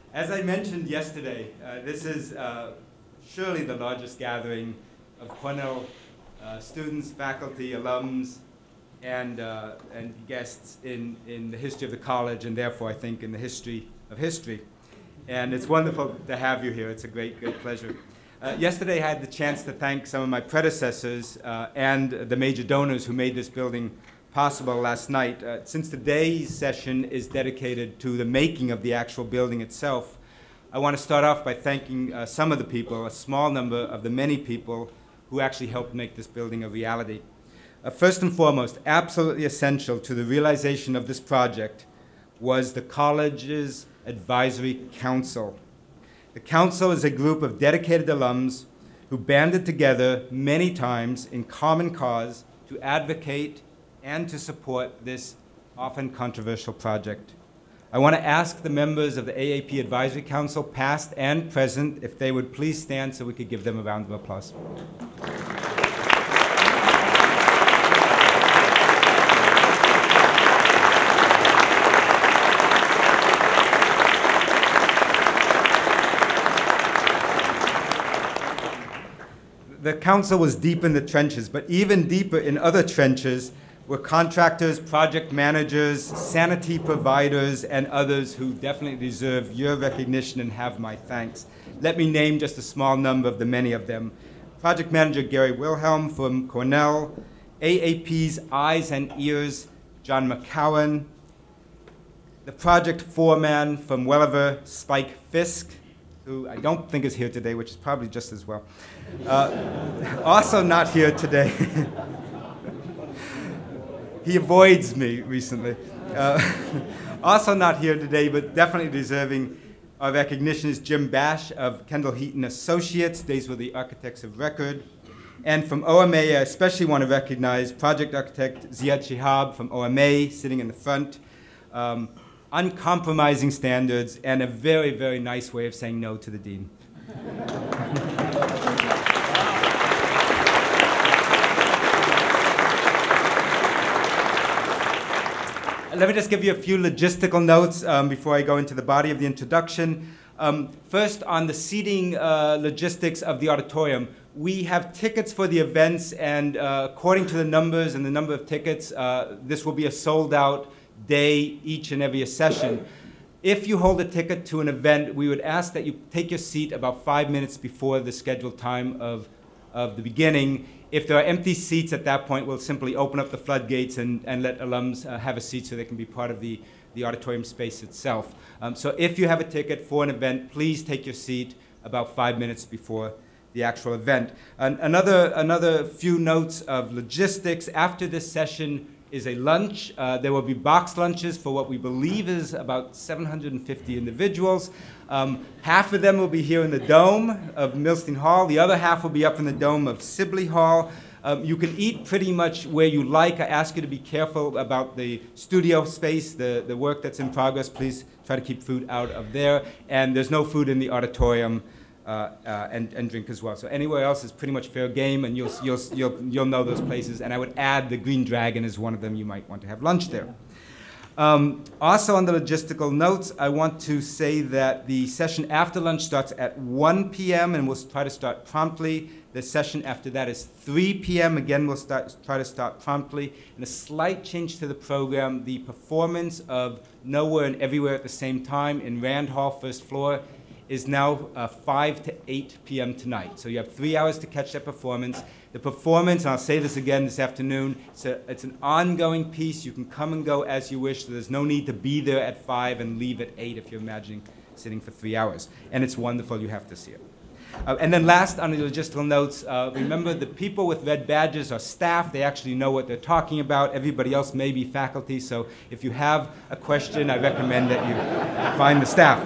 As I mentioned yesterday, this is surely the largest gathering of Cornell students, faculty, alums, and guests in the history of the college, and therefore I think in the history of history. And it's wonderful to have you here. It's a great pleasure. Yesterday I had the chance to thank some of my predecessors and the major donors who made this building possible last night. Since today's session is dedicated to the making of the actual building itself, I want to start off by thanking some of the people, a small number of the many people who actually helped make this building a reality. First and foremost, absolutely essential to the realization of this project was the college's advisory council. The council is a group of dedicated alums who banded together many times in common cause to advocate and to support this often controversial project. I want to ask the members of the AAP Advisory Council, past and present, if they would please stand so we could give them a round of applause. The council was deep in the trenches, but even deeper in other trenches were contractors, project managers, sanity providers, and others who definitely deserve your recognition and have my thanks. Let me name just a small number of the many of them. Project manager Gary Wilhelm from Cornell, AAP's eyes and ears, John McCowan, the project foreman from Welliver, Spike Fisk, who I don't think is here today, which is probably just as well. Also not here today. He avoids me recently. Also not here today, but definitely deserving of recognition is Jim Bash of Kendall Heaton Associates. These were the architects of record. And from OMA, I especially want to recognize project architect Ziad Shihab from OMA, sitting in the front. Uncompromising standards and a very, very nice way of saying no to the dean. Let me just give you a few logistical notes before I go into the body of the introduction. First, on the seating logistics of the auditorium, we have tickets for the events, and according to the numbers and the number of tickets, this will be a sold-out day each and every session. If you hold a ticket to an event, we would ask that you take your seat about 5 minutes before the scheduled time of the beginning. If there are empty seats at that point, we'll simply open up the floodgates and let alums have a seat so they can be part of the auditorium space itself. So if you have a ticket for an event, please take your seat about 5 minutes before the actual event. Another few notes of logistics. After this session is a lunch. There will be box lunches for what we believe is about 750 individuals. Half of them will be here in the dome of Milstein Hall. The other half will be up in the dome of Sibley Hall. You can eat pretty much where you like. I ask you to be careful about the studio space, the work that's in progress. Please try to keep food out of there. And there's no food in the auditorium and drink as well. So anywhere else is pretty much fair game, and you'll know those places. And I would add the Green Dragon is one of them. You might want to have lunch there. Also on the logistical notes, I want to say that the session after lunch starts at 1 p.m. and we'll try to start promptly. The session after that is 3 p.m. Again, we'll try to start promptly. And a slight change to the program, the performance of Nowhere and Everywhere at the Same Time in Rand Hall, first floor, is now 5 to 8 p.m. tonight. So you have 3 hours to catch that performance. The performance, and I'll say this again this afternoon, it's an ongoing piece. You can come and go as you wish. So there's no need to be there at 5 and leave at 8 if you're imagining sitting for 3 hours. And it's wonderful. You have to see it. And then last, on the logistical notes, remember the people with red badges are staff. They actually know what they're talking about. Everybody else may be faculty. So if you have a question, I recommend that you find the staff.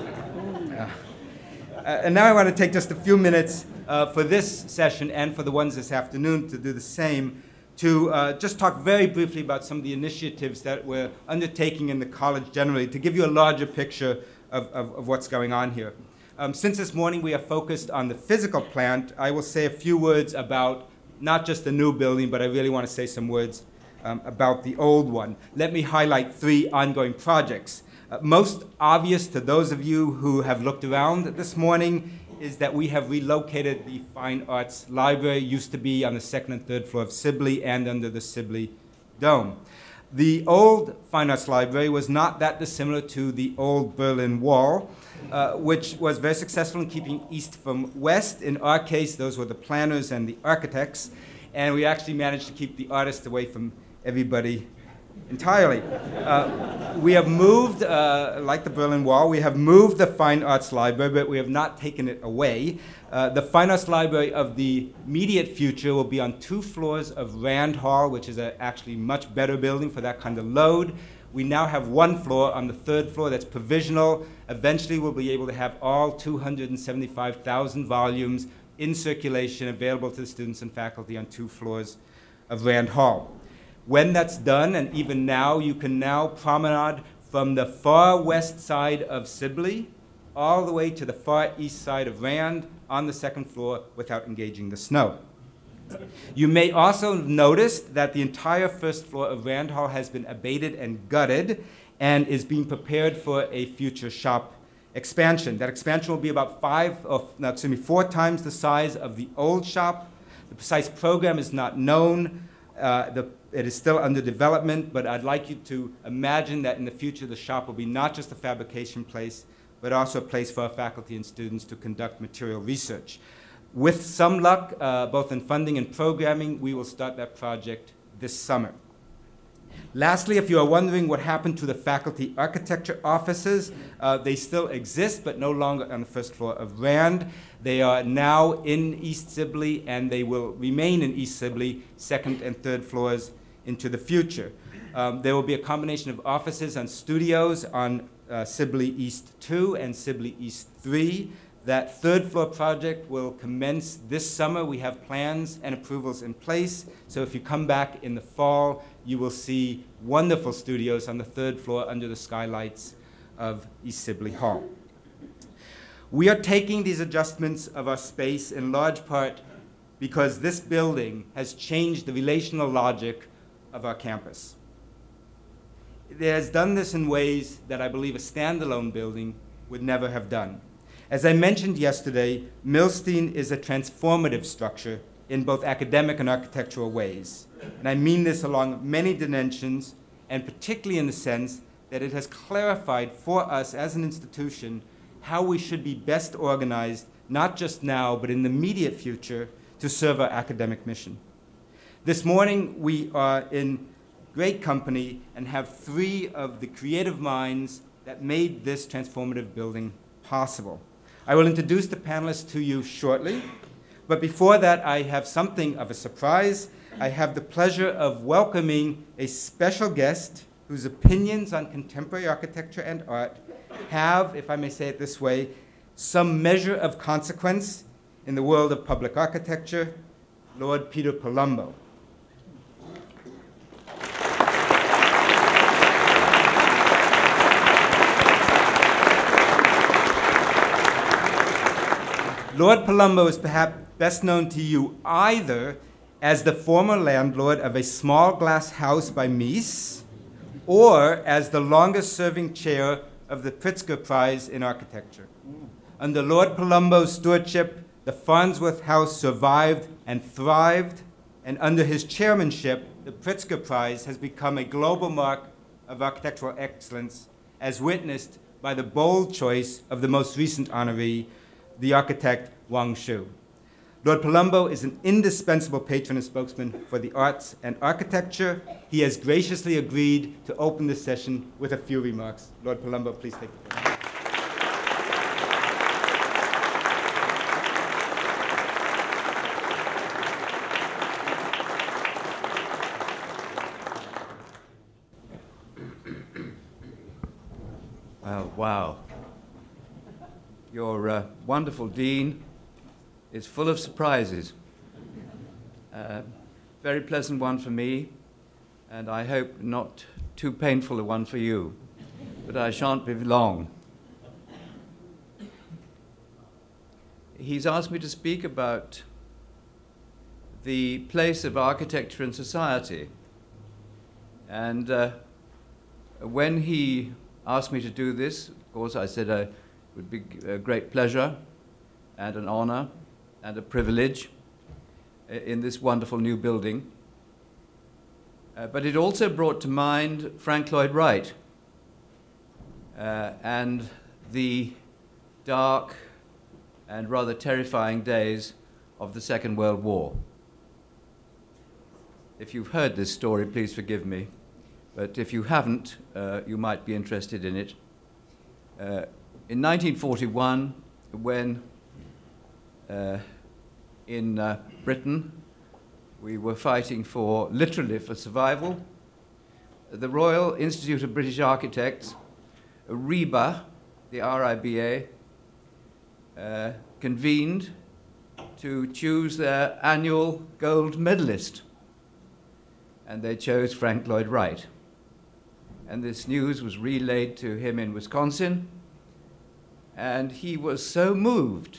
And now I want to take just a few minutes for this session and for the ones this afternoon to do the same, to just talk very briefly about some of the initiatives that we're undertaking in the college generally to give you a larger picture of what's going on here. Since this morning we are focused on the physical plant, I will say a few words about not just the new building, but I really want to say some words about the old one. Let me highlight 3 ongoing projects. Most obvious to those of you who have looked around this morning is that we have relocated the Fine Arts Library. It used to be on the second and third floor of Sibley and under the Sibley Dome. The old Fine Arts Library was not that dissimilar to the old Berlin Wall, which was very successful in keeping east from west. In our case, those were the planners and the architects, and we actually managed to keep the artists away from everybody entirely. We have moved, like the Berlin Wall, we have moved the Fine Arts Library, but we have not taken it away. The Fine Arts Library of the immediate future will be on 2 floors of Rand Hall, which is a actually much better building for that kind of load. We now have 1 floor on the 3rd floor that's provisional. Eventually we'll be able to have all 275,000 volumes in circulation available to the students and faculty on 2 floors of Rand Hall. When that's done, and even now, you can now promenade from the far west side of Sibley all the way to the far east side of Rand on the 2nd floor without engaging the snow. You may also notice that the entire 1st floor of Rand Hall has been abated and gutted and is being prepared for a future shop expansion. That expansion will be about 4 times the size of the old shop. The precise program is not known. It is still under development, but I'd like you to imagine that in the future the shop will be not just a fabrication place, but also a place for our faculty and students to conduct material research. With some luck, both in funding and programming, we will start that project this summer. Lastly, if you are wondering what happened to the faculty architecture offices, they still exist, but no longer on the 1st floor of Rand. They are now in East Sibley, and they will remain in East Sibley, 2nd and 3rd floors into the future. There will be a combination of offices and studios on Sibley East 2 and Sibley East 3. That 3rd floor project will commence this summer. We have plans and approvals in place. So if you come back in the fall, you will see wonderful studios on the 3rd floor under the skylights of East Sibley Hall. We are taking these adjustments of our space in large part because this building has changed the relational logic of our campus. It has done this in ways that I believe a standalone building would never have done. As I mentioned yesterday, Milstein is a transformative structure in both academic and architectural ways. And I mean this along many dimensions, and particularly in the sense that it has clarified for us as an institution how we should be best organized, not just now, but in the immediate future, to serve our academic mission. This morning, we are in great company and have 3 of the creative minds that made this transformative building possible. I will introduce the panelists to you shortly, but before that, I have something of a surprise. I have the pleasure of welcoming a special guest whose opinions on contemporary architecture and art have, if I may say it this way, some measure of consequence in the world of public architecture, Lord Peter Palumbo. Lord Palumbo is perhaps best known to you either as the former landlord of a small glass house by Mies, or as the longest-serving chair of the Pritzker Prize in Architecture. Under Lord Palumbo's stewardship, the Farnsworth House survived and thrived, and under his chairmanship, the Pritzker Prize has become a global mark of architectural excellence, as witnessed by the bold choice of the most recent honoree, the architect Wang Shu. Lord Palumbo is an indispensable patron and spokesman for the arts and architecture. He has graciously agreed to open this session with a few remarks. Lord Palumbo, please take the floor. Well, wow. Your wonderful dean is full of surprises. Very pleasant one for me, and I hope not too painful a one for you, but I shan't be long. He's asked me to speak about the place of architecture in society, and when he asked me to do this. Of course, I said it would be a great pleasure and an honor and a privilege in this wonderful new building. But it also brought to mind Frank Lloyd Wright and the dark and rather terrifying days of the Second World War. If you've heard this story, please forgive me. But if you haven't, you might be interested in it. In 1941, when in Britain we were fighting literally for survival, the Royal Institute of British Architects, RIBA, the RIBA, convened to choose their annual gold medalist. And they chose Frank Lloyd Wright. And this news was relayed to him in Wisconsin, and he was so moved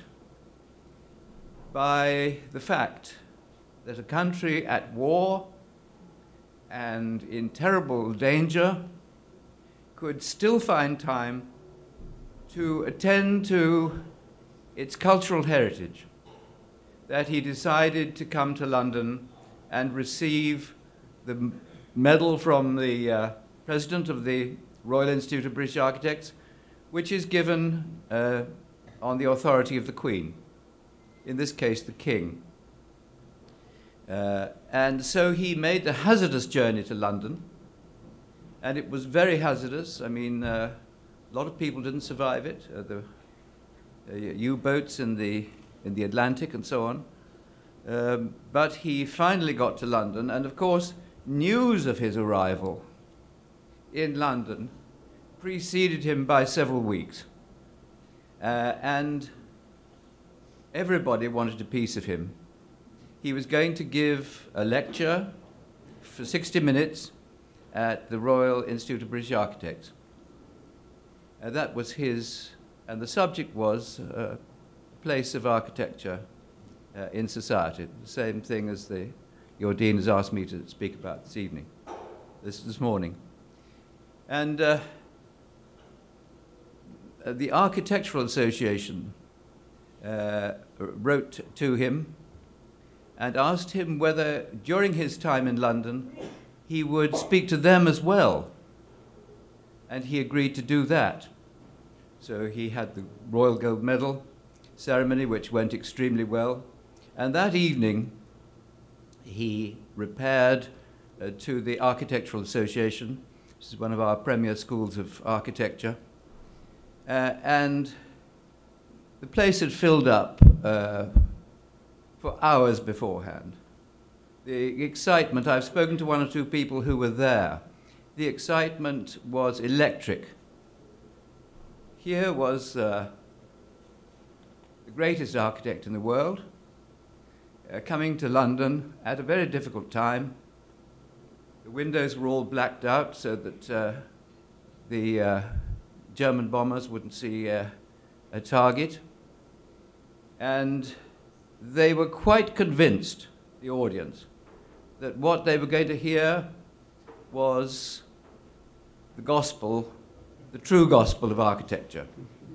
by the fact that a country at war and in terrible danger could still find time to attend to its cultural heritage, that he decided to come to London and receive the medal from the President of the Royal Institute of British Architects, which is given on the authority of the Queen, in this case the King. And so he made the hazardous journey to London, and it was very hazardous. I mean, a lot of people didn't survive it, the U-boats in the Atlantic and so on. But he finally got to London, and of course, news of his arrival in London preceded him by several weeks. And everybody wanted a piece of him. He was going to give a lecture for 60 minutes at the Royal Institute of British Architects. That was his, and the subject was a place of architecture in society, the same thing as your dean has asked me to speak about this evening, this morning. And the Architectural Association wrote to him and asked him whether, during his time in London, he would speak to them as well. And he agreed to do that. So he had the Royal Gold Medal ceremony, which went extremely well. And that evening, he repaired to the Architectural Association. This is one of our premier schools of architecture. And the place had filled up for hours beforehand. The excitement, I've spoken to one or two people who were there. The excitement was electric. Here was the greatest architect in the world, coming to London at a very difficult time. The windows were all blacked out so that the German bombers wouldn't see a target. And they were quite convinced, the audience, that what they were going to hear was the gospel, the true gospel of architecture.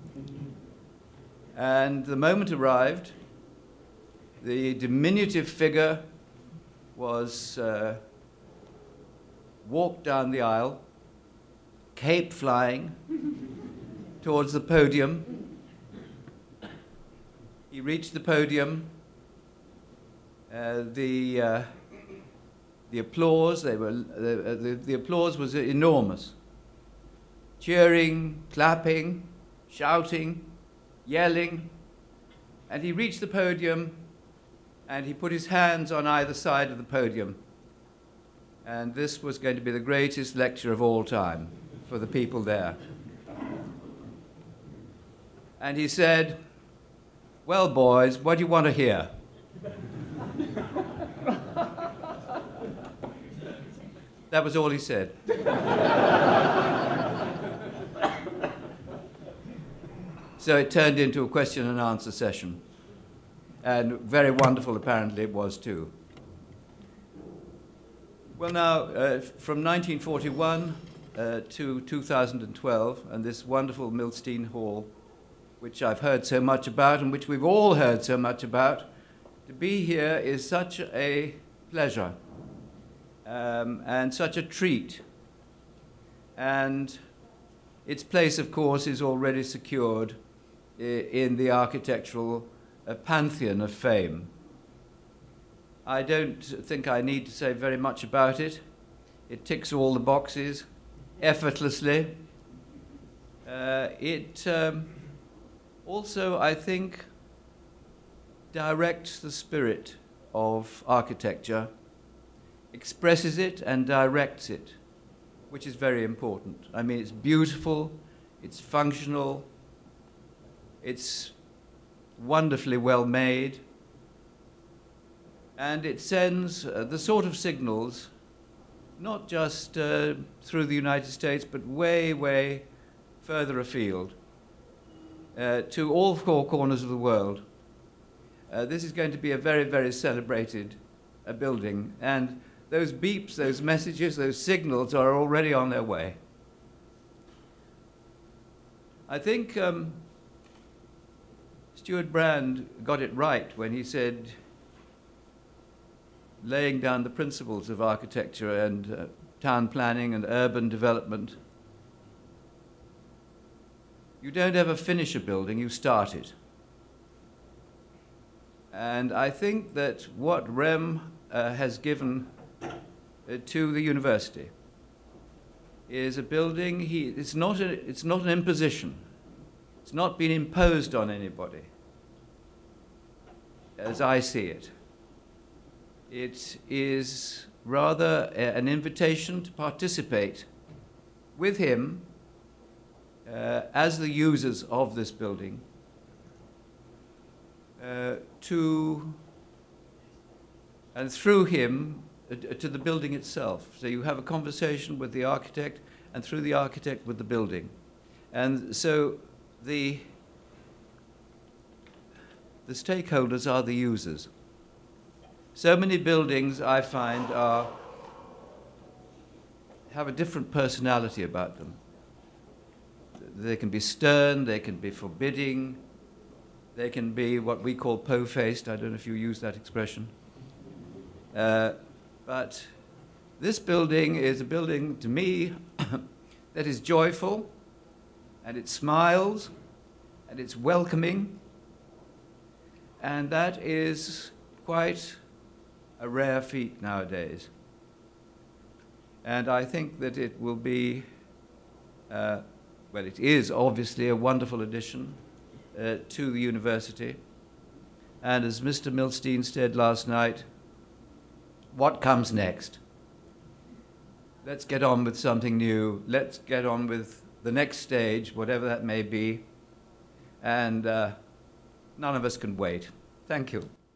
And the moment arrived, the diminutive figure was walked down the aisle, cape flying, towards the podium. He reached the podium. The applause, the applause was enormous. Cheering, clapping, shouting, yelling. And he reached the podium, and he put his hands on either side of the podium. And this was going to be the greatest lecture of all time for the people there. And he said, "Well, boys, what do you want to hear?" That was all he said. So it turned into a question and answer session. And very wonderful, apparently, it was too. Well, now, from 1941 to 2012 and this wonderful Milstein Hall, which I've heard so much about and which we've all heard so much about. To be here is such a pleasure and such a treat. And its place, of course, is already secured in the architectural pantheon of fame. I don't think I need to say very much about it. It ticks all the boxes effortlessly. It also, I think, directs the spirit of architecture, expresses it and directs it, which is very important. I mean, it's beautiful, it's functional, it's wonderfully well made, and it sends the sort of signals, not just through the United States, but way, way further afield, to all four corners of the world. This is going to be a very, very celebrated building, and those beeps, those messages, those signals are already on their way. I think Stuart Brand got it right when he said, laying down the principles of architecture and town planning and urban development, you don't ever finish a building, you start it. And I think that what REM has given to the university is a building, it's not an imposition. It's not been imposed on anybody, as I see it. It is rather an invitation to participate with him as the users of this building and through him to the building itself. So you have a conversation with the architect and through the architect with the building. And so the stakeholders are the users. So many buildings, I find, have a different personality about them. They can be stern, they can be forbidding, they can be what we call po-faced. I don't know if you use that expression. But this building is a building, to me, that is joyful, and it smiles, and it's welcoming, and that is quite a rare feat nowadays. And I think that it will be, well, it is obviously a wonderful addition to the university. And as Mr. Milstein said last night, what comes next? Let's get on with something new. Let's get on with the next stage, whatever that may be. And none of us can wait. Thank you.